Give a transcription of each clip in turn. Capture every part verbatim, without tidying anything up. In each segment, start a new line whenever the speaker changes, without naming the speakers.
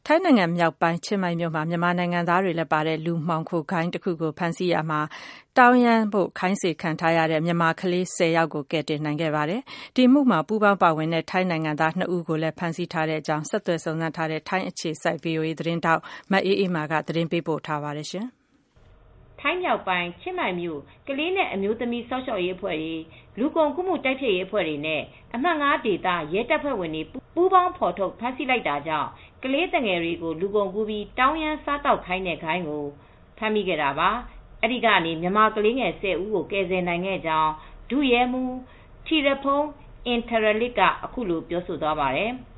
ထိုင်းနိုင်ငံမြောက်ပိုင်းချင်းမိုင်မြို့မှာမြန်မာနိုင်ငံသားတွေလည်းပါတဲ့လူမှောင်ခိုဂိုဏ်းတစ်ခုကိုဖမ်းဆီးရာမှာတောင်းရမ်းဖို့ခိုင်းစေခံထားရတဲ့မြန်မာကလေးဆယ်ယောက်ကိုကယ်တင်နိုင်ခဲ့ပါတယ်။ဒီမှုမှာပူးပေါင်းပါဝင်တဲ့ထိုင်းနိုင်ငံသားနှစ်ဦးကိုလည်းဖမ်းဆီးထားတဲ့အကြောင်းဆက်သွယ်စုံစမ်းထားတဲ့ထိုင်းအခြေစိုက် ဗွီအိုအေ သတင်းထောက်မအေးအေးမာကသတင်းပေးပို့ထားပါတယ်ရှင်
။ထိုင်းမြောက်ပိုင်းချင်းမိုင်မြို့ကလေးနဲ့အမျိုးသမီးစောင့်ရှောက်ရေးအဖွဲ့တွေလူကုန်ကူးမှုတိုက်ဖျက်ရေးအဖွဲ့တွေနဲ့အမှတ် ၅ ဒေသရဲတပ်ဖွဲ့ဝင်တွေပူးပေါင်းဖော်ထုတ်ဖမ်းဆီးလိုက်တာကြောင့်ကလေးတငယ်တွေကိုလူကုန်ကူးပြီးတောင်းရမ်းစားတောက်ခိုင်းတဲ့ဂိုဏ်းကိုဖမ်းမိခဲ့တာပါ။အဲဒီကနေမြန်မာကလေးငယ်ဆယ်ဦးကိုကယ်ဆယ်နိုင်ခဲ့ကြောင်းဒုရဲမှူးထီရဖုန်းအင်ထရလစ်ကအခုလိုပြောဆိုသွားပါတယ်။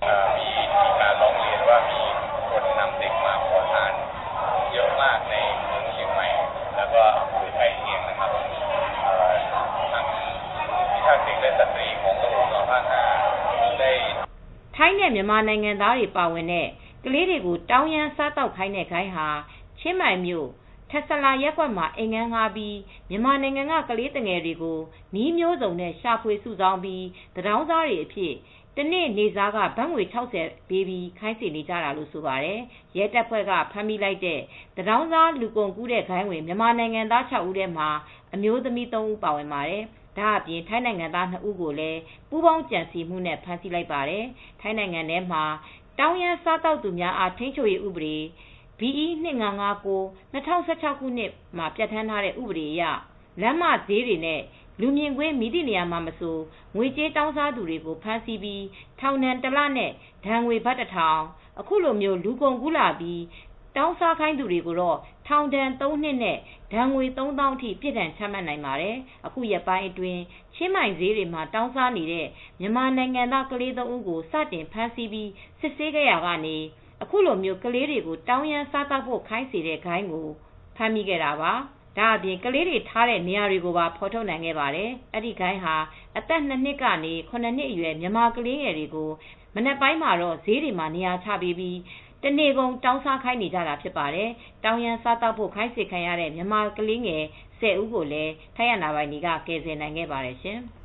ထိုင်းနဲ့မြန်မာနိုင်ငံသားတွေပါဝင်တဲ့ကလေးတွေကိုတောင်းရမ်းစားတောက်ခိုင်းတဲ့ဂိုဏ်းဟာချင်းမိုင်မြို့ထက်စလာရပ်ကွက်မှာအိမ်ငန်းငှားပြီးမြန်မာနိုင်ငံကကလေးငယ်တွေကိုနည်းမျိုးစုံနဲ့ရှာဖွေစုဆောင်းပြီးတံတောင်းစားတွေအဖြစ်တနေ့နေ့စားကဘတ်ငွေ ၆၀ ပေးပြီးခိုင်းစေနေကြတာလို့ဆိုပါတယ်။ရဲတပ်ဖွဲ့ကဖမ်းမိလိုက်တဲ့တံတောင်းစားလူကုန်ကူးတဲ့ဂိုဏ်းဝင်မြန်မာနိုင်ငံသား ၆ ဦးထဲမှာအမျိုးသမီး ၃ ဦးပါဝင်ပါတယ်။ဒါအပြင်ထိုင်းနိုင်ငံသားနှစ်ဦးကိုလည်းပူးပေါင်းကြံစည်မှုနဲ့ဖမ်းဆီးလိုက်ပါတယ်။ထိုင်းနိုင်ငံထဲမှာတောင်းရမ်းစားတောက်သူများအားထိန်းချုပ်ရေးဥပဒေ ဘီ အီ ၂၅၅၉ ၂၀၁၆ ခုနှစ်မှာပြဋ္ဌာန်းထားတဲ့ဥပဒေအရလမ်းမဈေးတွေနဲ့လူမြင်ကွင်းမည်သည့်နေရာမှာမဆိုငွေကြေးတောင်းစားသူတွေကိုဖမ်းဆီးပြီးထောင်ဒဏ်တစ်လနဲ့ဒဏ်ငွေဘတ်တစ်ထောင်အခုလိုမျိုးလူကုန်ကူးလာပြီးတောင်းစားခိုင်းသူတွေကိုတော့ထောင်ဒဏ်သုံးနှစ်နဲ့ဒဏ်ငွေသုံးသောင်းအထိပြစ်ဒဏ်ချမှတ်နိုင်ပါတယ်။အခုရက်ပိုင်းအတွင်းချင်းမိုင်ဈေးတွေမှာတောင်းစားနေတဲ့မြန်မာနိုင်ငံသားကလေးသုံးဦးကိုစတင်ဖမ်းဆီးပြီးစစ်ဆေးခဲ့ရကနေအခုလိုမျိုးကလေးတွေကိုတောင်းရမ်းစားတောက်ဖို့ခိုင်းစေတဲ့ဂိုဏ်းကိုဖမ်းမိခဲ့တာပါ။ဒါအပြင်ကလေးတွေထားတဲ့နေရာတွေကိုပါဖော်ထုတ်နိုင်ခဲ့ပါတယ်။အဲဒီဂိုဏ်းဟာအသက်နှစ်နှစ်ကနေ ခုနှစ်နှစ်အရွယ်မြန်မာကလေးငယ်တွေကိုမနက်ပိုင်းမှာတော့ဈေးတွေမှာနေရာချပေးပြီးတနေ့ကုန်တောင်းစားခိုင်းနေကြတာဖြစ်ပါတယ်။တောင်းရမ်းစားတောက်ဖို့ခိုင်းစေခံရတဲ့မြန်မာကလေးငယ်ဆယ်ဦးကိုလည်းထိုင်းအာဏာပိုင်တွေကကယ်ဆယ်နိုင်ခဲ့ပါတယ်ရှင်။